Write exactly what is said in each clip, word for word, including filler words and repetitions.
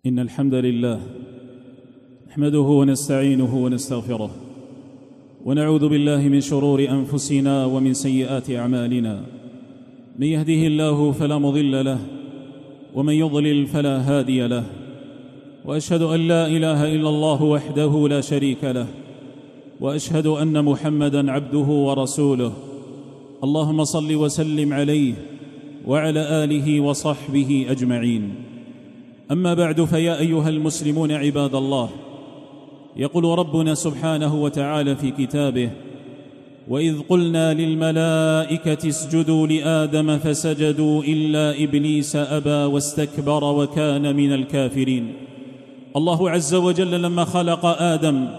إن الحمد لله نحمده ونستعينه ونستغفره ونعوذ بالله من شرور أنفسنا ومن سيئات أعمالنا. من يهده الله فلا مضل له ومن يضلل فلا هادي له، وأشهد أن لا إله إلا الله وحده لا شريك له، وأشهد أن محمدًا عبده ورسوله. اللهم صل وسلم عليه وعلى آله وصحبه أجمعين. أما بعد، فيا أيها المسلمون عباد الله، يقول ربنا سبحانه وتعالى في كتابه: وإذ قلنا للملائكة اسجدوا لآدم فسجدوا إلا إبليس أبى واستكبر وكان من الكافرين. الله عز وجل لما خلق آدم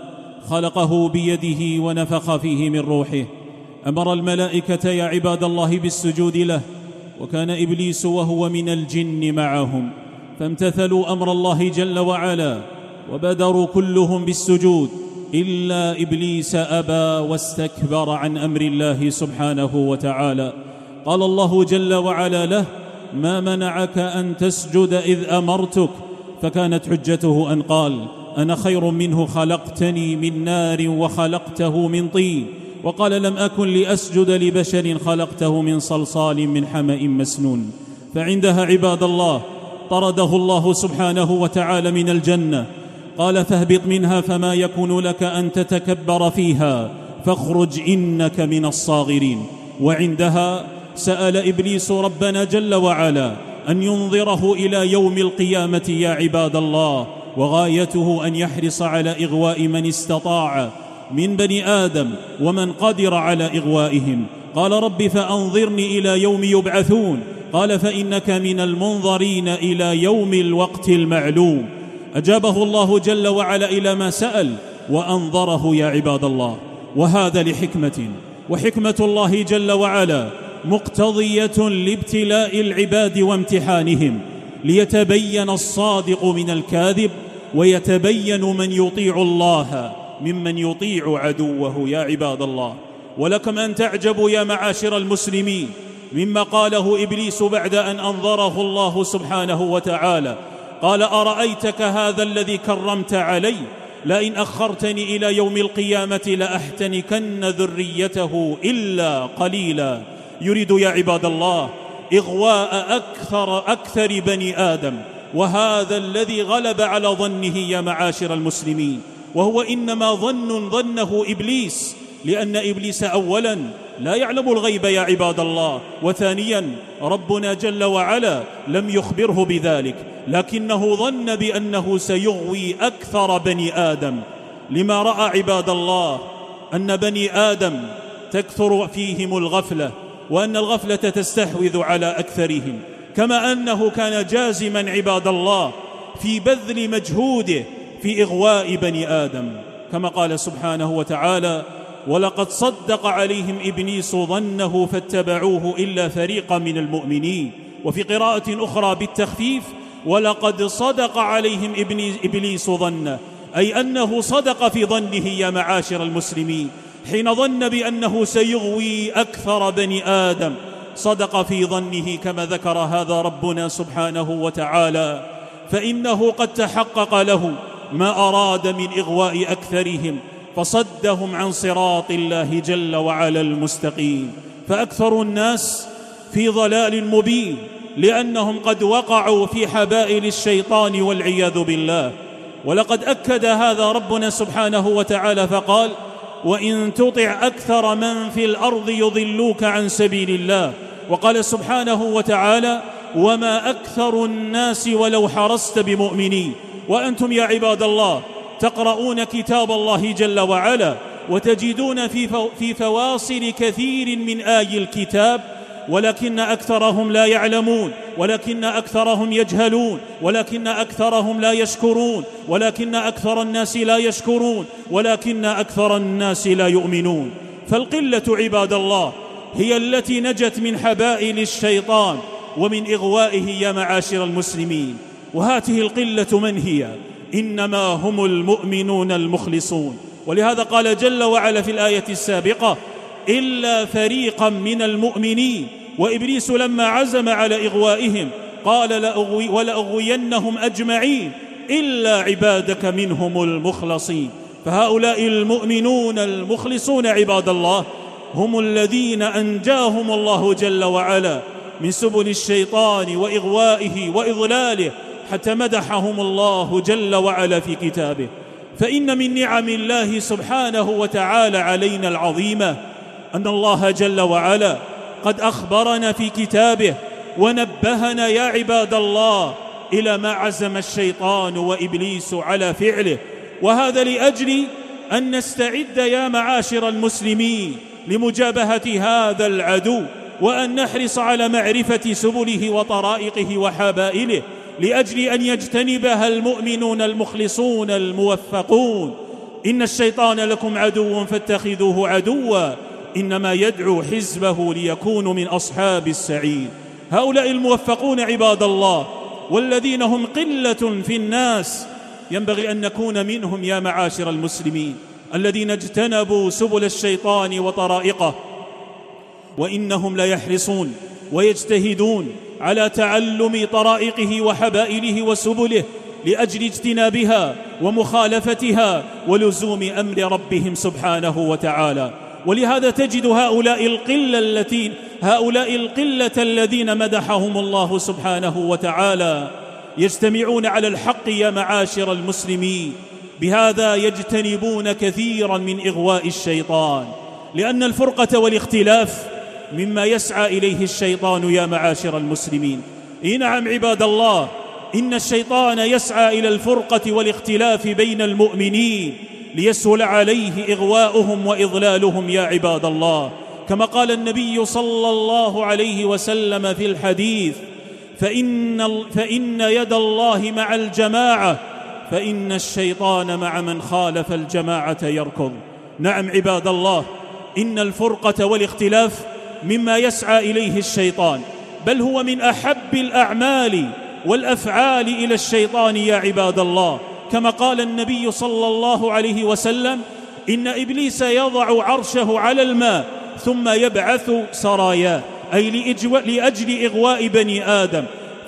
خلقه بيده ونفخ فيه من روحه، أمر الملائكة يا عباد الله بالسجود له، وكان إبليس وهو من الجن معهم، فامتثلوا أمر الله جل وعلا وبدروا كلهم بالسجود إلا إبليس أبى واستكبر عن أمر الله سبحانه وتعالى. قال الله جل وعلا له: ما منعك أن تسجد إذ أمرتك؟ فكانت حجته أن قال: أنا خير منه، خلقتني من نار وخلقته من طين. وقال: لم أكن لأسجد لبشر خلقته من صلصال من حمأ مسنون. فعندها عباد الله طرده الله سبحانه وتعالى من الجنة، قال: فاهبط منها فما يكون لك أن تتكبر فيها فاخرج إنك من الصاغرين. وعندها سأل إبليس ربنا جل وعلا أن ينظره إلى يوم القيامة يا عباد الله، وغايته أن يحرص على إغواء من استطاع من بني آدم ومن قدر على إغوائهم. قال: رب فأنظرني إلى يوم يبعثون. قال: فإنك من المنظرين إلى يوم الوقت المعلوم. أجابه الله جل وعلا إلى ما سأل وأنظره يا عباد الله، وهذا لحكمة، وحكمة الله جل وعلا مقتضية لابتلاء العباد وامتحانهم، ليتبين الصادق من الكاذب، ويتبين من يطيع الله ممن يطيع عدوه يا عباد الله. ولكم أن تعجبوا يا معاشر المسلمين مما قاله إبليس بعد أن أنظره الله سبحانه وتعالى. قال: أرأيتك هذا الذي كرمت علي؟ لئن أخرتني إلى يوم القيامة لأحتنكن ذريته إلا قليلا. يريد يا عباد الله إغواء أكثر أكثر بني آدم، وهذا الذي غلب على ظنه يا معاشر المسلمين، وهو إنما ظن ظنه إبليس، لأن إبليس أولاً لا يعلم الغيب يا عباد الله، وثانياً ربنا جل وعلا لم يخبره بذلك، لكنه ظن بأنه سيغوي أكثر بني آدم، لما رأى عباد الله أن بني آدم تكثر فيهم الغفلة، وأن الغفلة تستحوذ على أكثرهم، كما أنه كان جازماً عباد الله في بذل مجهوده في إغواء بني آدم، كما قال سبحانه وتعالى: ولقد صدق عليهم إبليس ظنه فاتبعوه إلا فريقا من المؤمنين. وفي قراءة أخرى بالتخفيف: ولقد صدق عليهم إبليس ظنه، أي أنه صدق في ظنه يا معاشر المسلمين، حين ظن بأنه سيغوي أكثر بني آدم، صدق في ظنه كما ذكر هذا ربنا سبحانه وتعالى، فإنه قد تحقق له ما أراد من إغواء أكثرهم، فصدهم عن صراط الله جل وعلا المستقيم. فأكثر الناس في ضلال مبين، لأنهم قد وقعوا في حبائل الشيطان والعياذ بالله. ولقد أكد هذا ربنا سبحانه وتعالى فقال: وإن تطع أكثر من في الأرض يضلوك عن سبيل الله. وقال سبحانه وتعالى: وما أكثر الناس ولو حرصت بمؤمنين. وأنتم يا عباد الله تقرؤون كتاب الله جل وعلا، وتجدون في فواصل كثير من آي الكتاب، ولكن أكثرهم لا يعلمون، ولكن أكثرهم يجهلون، ولكن أكثرهم لا يشكرون، ولكن أكثر الناس لا يشكرون، ولكن أكثر الناس لا يؤمنون. فالقلة عباد الله هي التي نجت من حبائل الشيطان ومن إغوائه يا معاشر المسلمين. وهاته القلة من هي؟ إنما هم المؤمنون المخلصون. ولهذا قال جل وعلا في الآية السابقة: إلا فريقا من المؤمنين. وإبليس لما عزم على إغوائهم قال: لأغوي ولأغوينهم أجمعين. إلا عبادك منهم المخلصين. فهؤلاء المؤمنون المخلصون عباد الله هم الذين أنجاهم الله جل وعلا من سبل الشيطان وإغوائه وإضلاله، حتى مدحهم الله جل وعلا في كتابه. فإن من نعم الله سبحانه وتعالى علينا العظيمة أن الله جل وعلا قد أخبرنا في كتابه ونبهنا يا عباد الله إلى ما عزم الشيطان وإبليس على فعله، وهذا لأجل أن نستعد يا معاشر المسلمين لمجابهة هذا العدو، وأن نحرص على معرفة سبله وطرائقه وحبائله، لأجل أن يجتنبها المؤمنون المخلصون الموفقون. إن الشيطان لكم عدو فاتخذوه عدوا إنما يدعو حزبه ليكونوا من أصحاب السعير. هؤلاء الموفقون عباد الله والذين هم قلة في الناس ينبغي أن نكون منهم يا معاشر المسلمين، الذين اجتنبوا سبل الشيطان وطرائقه، وإنهم ليحرصون ويجتهدون على تعلم طرائقه وحبائله وسبله لأجل اجتنابها ومخالفتها ولزوم أمر ربهم سبحانه وتعالى. ولهذا تجد هؤلاء القلة التي هؤلاء القلة الذين مدحهم الله سبحانه وتعالى يجتمعون على الحق يا معاشر المسلمين، بهذا يجتنبون كثيرا من إغواء الشيطان، لأن الفرقة والاختلاف مما يسعى إليه الشيطان يا معاشر المسلمين. إيه نعم عباد الله، إن الشيطان يسعى إلى الفرقة والاختلاف بين المؤمنين ليسهل عليه إغواؤهم وإضلالهم يا عباد الله، كما قال النبي صلى الله عليه وسلم في الحديث: فإن, فإن يد الله مع الجماعة فإن الشيطان مع من خالف الجماعة يركض. نعم عباد الله، إن الفرقة والاختلاف مما يسعى إليه الشيطان، بل هو من أحب الأعمال والأفعال إلى الشيطان يا عباد الله، كما قال النبي صلى الله عليه وسلم: إن إبليس يضع عرشه على الماء ثم يبعث سراياه، أي لأجل إغواء بني آدم،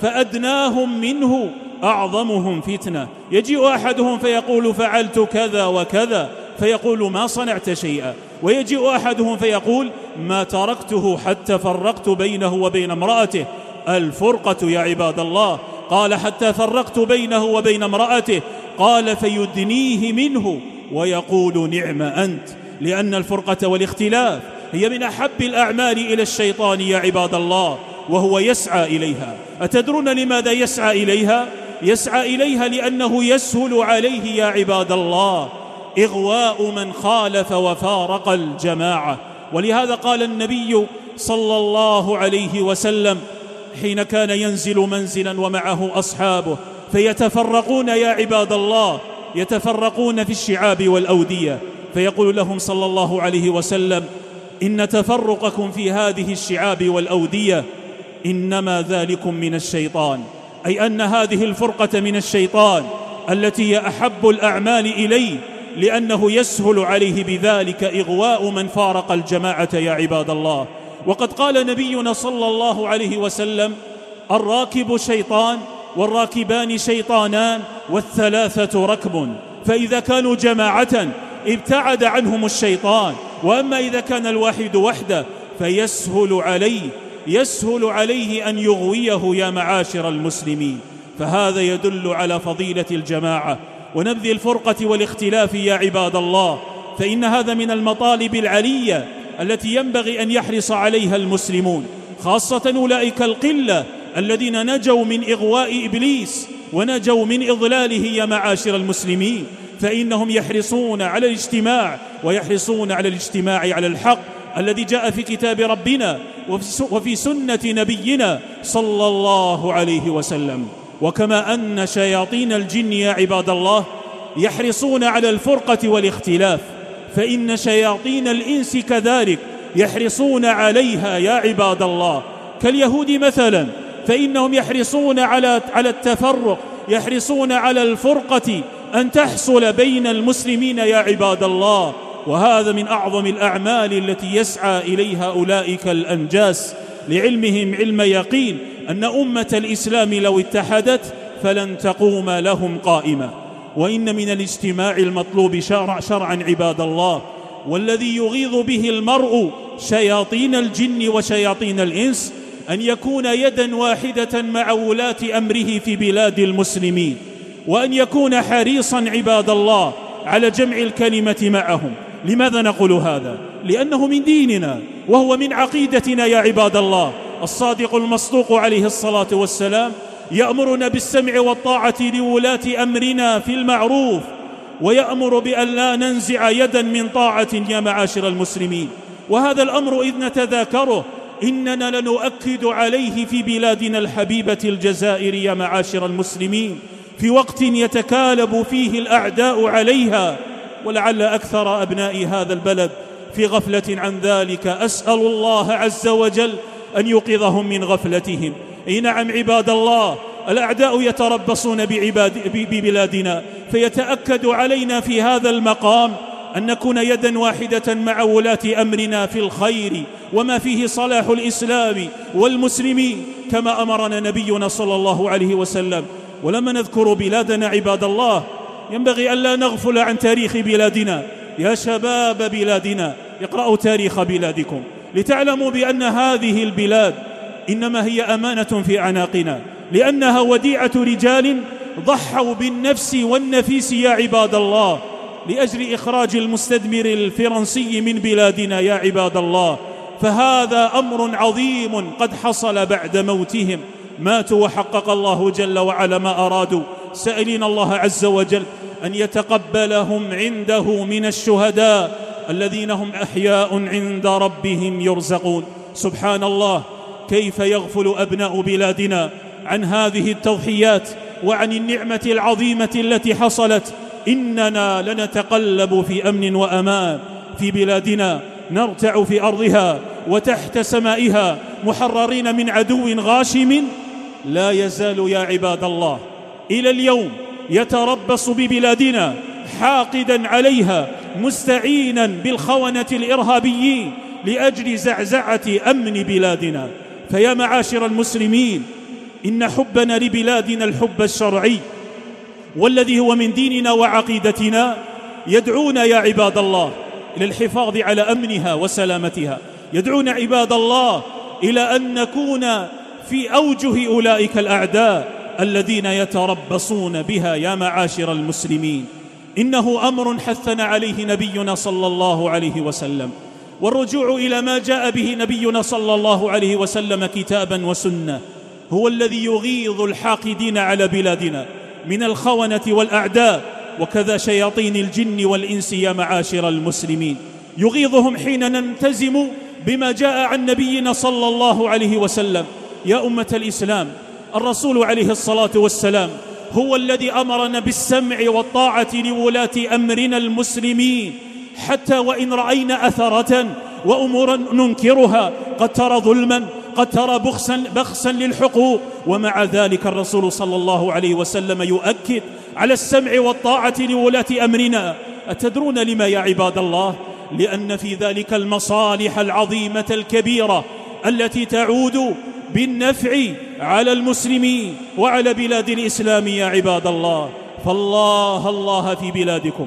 فأدناهم منه أعظمهم فتنة. يجيء أحدهم فيقول: فعلت كذا وكذا، فيقول: ما صنعت شيئا. ويجيء أحدهم فيقول: ما تركته حتى فرقت بينه وبين امرأته. الفرقة يا عباد الله، قال: حتى فرقت بينه وبين امرأته، قال: فيدنيه منه ويقول: نعم أنت. لأن الفرقة والاختلاف هي من أحب الأعمال إلى الشيطان يا عباد الله، وهو يسعى إليها. أتدرون لماذا يسعى إليها؟ يسعى إليها لأنه يسهل عليه يا عباد الله إغواء من خالف وفارق الجماعة. ولهذا قال النبي صلى الله عليه وسلم حين كان ينزل منزلا ومعه أصحابه فيتفرقون يا عباد الله، يتفرقون في الشعاب والأودية، فيقول لهم صلى الله عليه وسلم: إن تفرقكم في هذه الشعاب والأودية إنما ذلكم من الشيطان، أي أن هذه الفرقة من الشيطان التي هي أحب الأعمال إليه، لأنه يسهل عليه بذلك إغواء من فارق الجماعة يا عباد الله. وقد قال نبينا صلى الله عليه وسلم: الراكب شيطان والراكبان شيطانان والثلاثة ركب، فإذا كانوا جماعة ابتعد عنهم الشيطان، وأما إذا كان الواحد وحده فيسهل عليه يسهل عليه أن يغويه يا معاشر المسلمين. فهذا يدل على فضيلة الجماعة ونبذ الفرقة والاختلاف يا عباد الله، فإن هذا من المطالب العلية التي ينبغي أن يحرص عليها المسلمون، خاصة أولئك القلة الذين نجوا من إغواء إبليس ونجوا من إضلاله يا معاشر المسلمين، فإنهم يحرصون على الاجتماع ويحرصون على الاجتماع على الحق الذي جاء في كتاب ربنا وفي سنة نبينا صلى الله عليه وسلم. وكما أن شياطين الجن يا عباد الله يحرصون على الفرقة والاختلاف، فإن شياطين الإنس كذلك يحرصون عليها يا عباد الله، كاليهود مثلا، فإنهم يحرصون على على التفرق، يحرصون على الفرقة أن تحصل بين المسلمين يا عباد الله. وهذا من أعظم الأعمال التي يسعى إليها أولئك الأنجاس، لعلمهم علم يقين أن أمة الإسلام لو اتحدت فلن تقوم لهم قائمة. وإن من الاجتماع المطلوب شرع شرعا عباد الله، والذي يغيظ به المرء شياطين الجن وشياطين الإنس، أن يكون يدا واحدة مع ولاة أمره في بلاد المسلمين، وأن يكون حريصا عباد الله على جمع الكلمة معهم. لماذا نقول هذا؟ لأنه من ديننا وهو من عقيدتنا يا عباد الله. الصادق المصدوق عليه الصلاة والسلام يأمرنا بالسمع والطاعة لولاة أمرنا في المعروف، ويأمر بأن لا ننزع يدا من طاعة يا معاشر المسلمين. وهذا الأمر إذ نتذاكره إننا لنؤكد عليه في بلادنا الحبيبة الجزائر يا معاشر المسلمين، في وقت يتكالب فيه الأعداء عليها، ولعل أكثر أبناء هذا البلد في غفلة عن ذلك. أسأل الله عز وجل أن يوقظهم من غفلتهم. أي نعم عباد الله، الأعداء يتربصون بعباد ببلادنا، فيتأكد علينا في هذا المقام أن نكون يدا واحدة مع ولاة أمرنا في الخير وما فيه صلاح الإسلام والمسلمين، كما أمرنا نبينا صلى الله عليه وسلم. ولما نذكر بلادنا عباد الله ينبغي أن لا نغفل عن تاريخ بلادنا. يا شباب بلادنا، اقرأوا تاريخ بلادكم لتعلموا بأن هذه البلاد إنما هي أمانة في أعناقنا، لأنها وديعة رجال ضحوا بالنفس والنفيس يا عباد الله لأجل إخراج المستدمر الفرنسي من بلادنا يا عباد الله. فهذا أمر عظيم قد حصل بعد موتهم، ماتوا وحقق الله جل وعلا ما أرادوا، سائلين الله عز وجل أن يتقبلهم عنده من الشهداء الذين هم أحياء عند ربهم يرزقون. سبحان الله، كيف يغفل أبناء بلادنا عن هذه التضحيات وعن النعمة العظيمة التي حصلت. إننا لنتقلب في أمن وأمان في بلادنا، نرتع في أرضها وتحت سمائها محررين من عدو غاشم لا يزال يا عباد الله إلى اليوم يتربص ببلادنا حاقدا عليها، مستعينا بالخونة الإرهابيين لأجل زعزعة أمن بلادنا. فيا معاشر المسلمين، إن حبنا لبلادنا الحب الشرعي والذي هو من ديننا وعقيدتنا يدعونا يا عباد الله إلى الحفاظ على أمنها وسلامتها، يدعونا عباد الله إلى أن نكون في أوجه أولئك الأعداء الذين يتربصون بها يا معاشر المسلمين. إنه أمر حثنا عليه نبينا صلى الله عليه وسلم، والرجوع إلى ما جاء به نبينا صلى الله عليه وسلم كتابا وسنة هو الذي يغيظ الحاقدين على بلادنا من الخونة والأعداء، وكذا شياطين الجن والإنس يا معاشر المسلمين. يغيظهم حين نلتزم بما جاء عن نبينا صلى الله عليه وسلم. يا أمة الإسلام، الرسول عليه الصلاة والسلام هو الذي أمرنا بالسمع والطاعة لولاة أمرنا المسلمين، حتى وإن رأينا أثرة وأمورا ننكرها، قد ترى ظلما، قد ترى بخسا, بخسا للحقوق، ومع ذلك الرسول صلى الله عليه وسلم يؤكد على السمع والطاعة لولاة أمرنا. أتدرون لما يا عباد الله؟ لأن في ذلك المصالح العظيمة الكبيرة التي تعود بالنفع على المسلمين وعلى بلاد الإسلام يا عباد الله. فالله الله في بلادكم،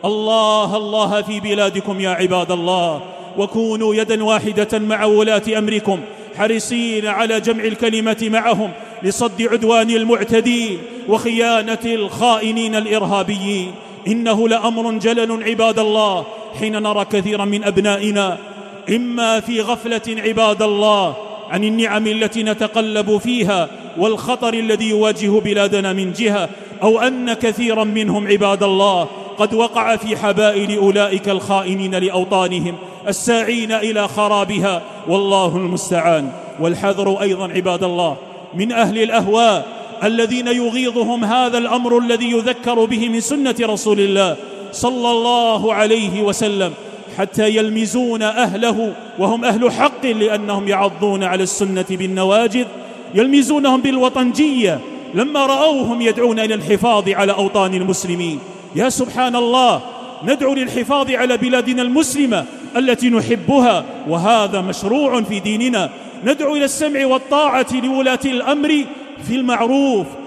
الله الله في بلادكم يا عباد الله، وكونوا يدا واحدة مع ولاة أمركم، حريصين على جمع الكلمة معهم لصد عدوان المعتدين وخيانة الخائنين الإرهابيين. إنه لأمر جلل عباد الله حين نرى كثيرا من أبنائنا إما في غفلة عباد الله عن النعم التي نتقلب فيها والخطر الذي يواجه بلادنا من جهة، أو أن كثيرا منهم عباد الله قد وقع في حبائل أولئك الخائنين لأوطانهم الساعين إلى خرابها، والله المستعان. والحذر أيضا عباد الله من أهل الأهواء الذين يغيظهم هذا الأمر الذي يذكر به من سنة رسول الله صلى الله عليه وسلم، حتى يلمزون أهله وهم أهل حق لأنهم يعضون على السنة بالنواجذ، يلمزونهم بالوطنجية لما رأوهم يدعون إلى الحفاظ على أوطان المسلمين. يا سبحان الله، ندعو للحفاظ على بلادنا المسلمة التي نحبها، وهذا مشروع في ديننا. ندعو إلى السمع والطاعة لولاة الأمر في المعروف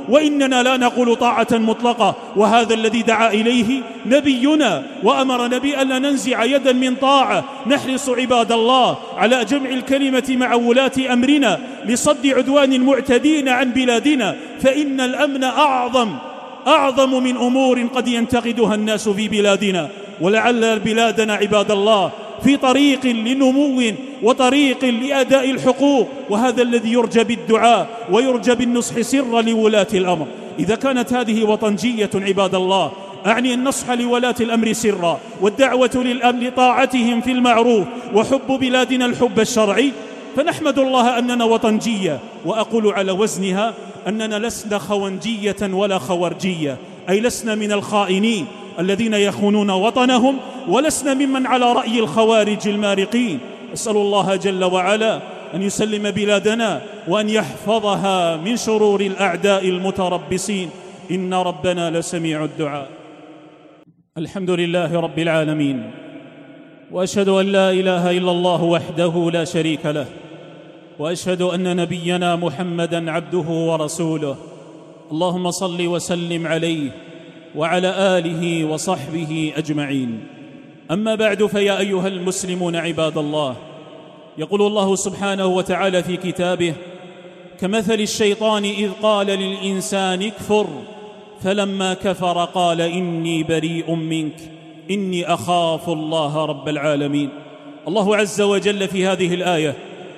وإننا لا نقول طاعة مطلقة، وهذا الذي دعا إليه نبينا وأمر نبي أن ننزع يدا من طاعة. نحرص عباد الله على جمع الكلمة مع ولاة أمرنا لصد عدوان المعتدين عن بلادنا، فإن الأمن أعظم أعظم من أمور قد ينتقدها الناس في بلادنا. ولعل بلادنا عباد الله في طريق لنمو وطريق لأداء الحقوق، وهذا الذي يرجى بالدعاء ويرجى بالنصح سرا لولاة الأمر. إذا كانت هذه وطنجية عباد الله، أعني النصح لولاة الأمر سرا والدعوة للأمر لطاعتهم في المعروف وحب بلادنا الحب الشرعي، فنحمد الله أننا وطنجية، وأقول على وزنها أننا لسنا خونجية ولا خورجية، أي لسنا من الخائنين الذين يخونون وطنهم، ولسنا ممن على رأي الخوارج المارقين. أسأل الله جل وعلا أن يسلم بلادنا وأن يحفظها من شرور الأعداء المتربصين، إن ربنا لسميع الدعاء. الحمد لله رب العالمين، وأشهد أن لا إله إلا الله وحده لا شريك له، وأشهد أن نبينا محمدًا عبده ورسوله. اللهم صل وسلم عليه وعلى آله وصحبه أجمعين. أما بعد، فيا أيها المسلمون عباد الله، يقول الله سبحانه وتعالى في كتابه: كمثل الشيطان إذ قال للإنسان اكفر فلما كفر قال إني بريء منك إني أخاف الله رب العالمين. الله عز وجل في هذه الآية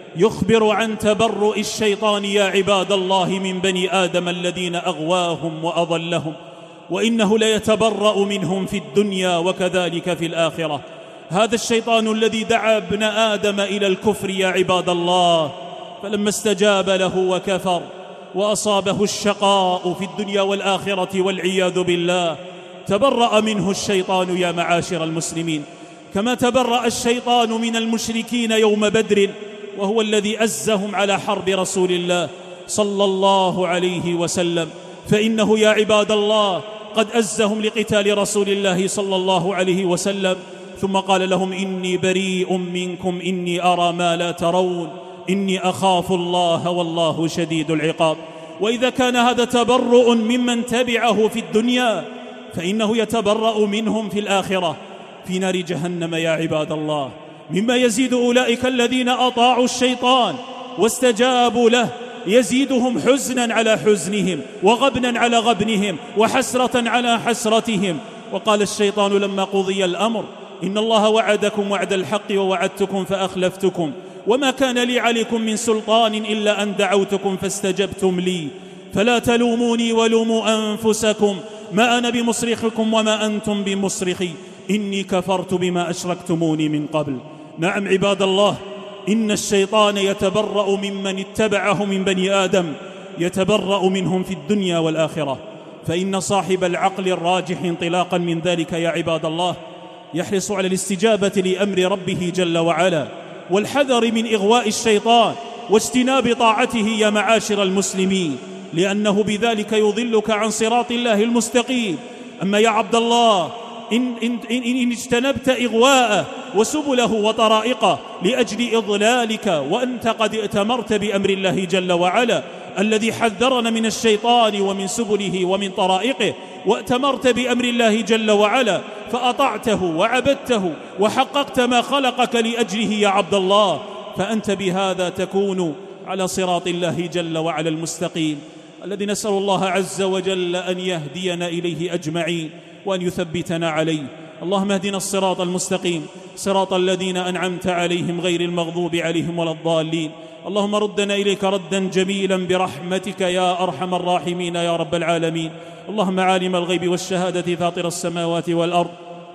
يخبر عن تبرؤ الشيطان يا عباد الله من بني آدم الذين أغواهم وأضلهم، وإنه ليتبرأ منهم في الدنيا وكذلك في الآخرة. هذا الشيطان الذي دعا ابن آدم إلى الكفر يا عباد الله، فلما استجاب له وكفر وأصابه الشقاء في الدنيا والآخرة والعياذ بالله، تبرأ منه الشيطان يا معاشر المسلمين، كما تبرأ الشيطان من المشركين يوم بدر، وهو الذي أزهم على حرب رسول الله صلى الله عليه وسلم. فإنه يا عباد الله قد أزهم لقتال رسول الله صلى الله عليه وسلم، ثم قال لهم: إني بريء منكم إني أرى ما لا ترون إني أخاف الله والله شديد العقاب. وإذا كان هذا تبرؤ ممن تبعه في الدنيا، فإنه يتبرأ منهم في الآخرة في نار جهنم يا عباد الله، مما يزيد أولئك الذين أطاعوا الشيطان واستجابوا له، يزيدهم حزنا على حزنهم وغبنا على غبنهم وحسرة على حسرتهم. وقال الشيطان لما قضي الأمر: إن الله وعدكم وعد الحق ووعدتكم فأخلفتكم وما كان لي عليكم من سلطان إلا أن دعوتكم فاستجبتم لي فلا تلوموني ولوموا أنفسكم ما أنا بمصرخكم وما أنتم بمصرخي إني كفرت بما أشركتموني من قبل. نعم عباد الله، إن الشيطان يتبرأ ممن اتبعه من بني آدم، يتبرأ منهم في الدنيا والآخرة. فإن صاحب العقل الراجح انطلاقا من ذلك يا عباد الله يحرص على الاستجابة لأمر ربه جل وعلا، والحذر من إغواء الشيطان واجتناب طاعته يا معاشر المسلمين، لأنه بذلك يضلك عن صراط الله المستقيم. أما يا عبد الله، إن, إن, إن, إن اجتنبت إغواءه وسبله وطرائقه لأجل إضلالك، وأنت قد ائتمرت بأمر الله جل وعلا الذي حذرنا من الشيطان ومن سبله ومن طرائقه، وائتمرت بأمر الله جل وعلا فأطعته وعبدته وحققت ما خلقك لأجله يا عبد الله، فأنت بهذا تكون على صراط الله جل وعلا المستقيم، الذي نسأل الله عز وجل أن يهدينا إليه أجمعين وأن يثبتنا عليه. اللهم اهدنا الصراط المستقيم، صراط الذين أنعمت عليهم غير المغضوب عليهم ولا الضالين. اللهم ردنا إليك ردا جميلا برحمتك يا أرحم الراحمين يا رب العالمين. اللهم عالم الغيب والشهادة فاطر السماوات والأرض،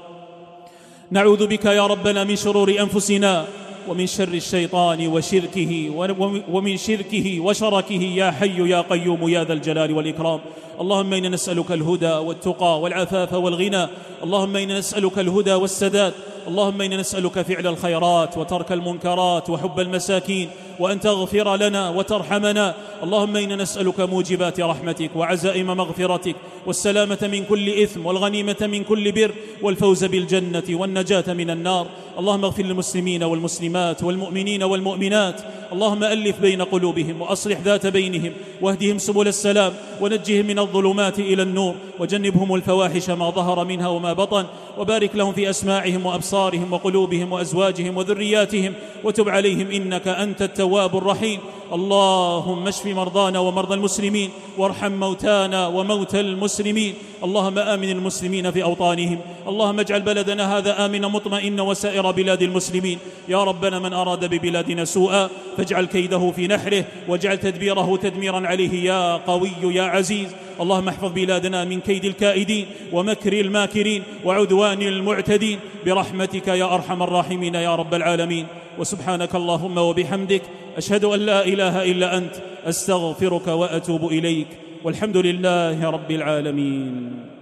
نعوذ بك يا ربنا من شرور أنفسنا ومن شر الشيطان وشركه ومن شركه وشركه يا حي يا قيوم يا ذا الجلال والإكرام. اللهم إنا نسألك الهدى والتقى والعفاف والغنى، اللهم إنا نسألك الهدى والسداد، اللهم إنا نسألك فعل الخيرات وترك المنكرات وحب المساكين، وأن تغفر لنا وترحمنا. اللهم إنا نسألك موجبات رحمتك وعزائم مغفرتك والسلامة من كل إثم والغنيمة من كل بر والفوز بالجنة والنجاة من النار. اللهم اغفر للمسلمين والمسلمات والمؤمنين والمؤمنات. اللهم ألف بين قلوبهم وأصلح ذات بينهم واهدهم سبل السلام ونجهم من الظلمات إلى النور وجنبهم الفواحش ما ظهر منها وما بطن، وبارك لهم في أسماعهم وأبصارهم وقلوبهم وأزواجهم وذرياتهم وتب عليهم إنك أنت التواب الرحيم. اللهم اشف مرضانا ومرضى المسلمين وارحم موتانا وموتى المسلمين. اللهم آمن المسلمين في أوطانهم. اللهم اجعل بلدنا هذا آمنا مطمئنا وسائر بلاد المسلمين. يا ربنا من أراد ببلادنا سوءا فاجعل كيده في نحره واجعل تدبيره تدميرا عليه يا قوي يا عزيز. اللهم احفظ بلادنا من كيد الكائدين ومكر الماكرين وعدوان المعتدين برحمتك يا أرحم الراحمين يا رب العالمين. وسبحانك اللهم وبحمدك أشهد أن لا إله إلا أنت أستغفرك وأتوب إليك، والحمد لله رب العالمين.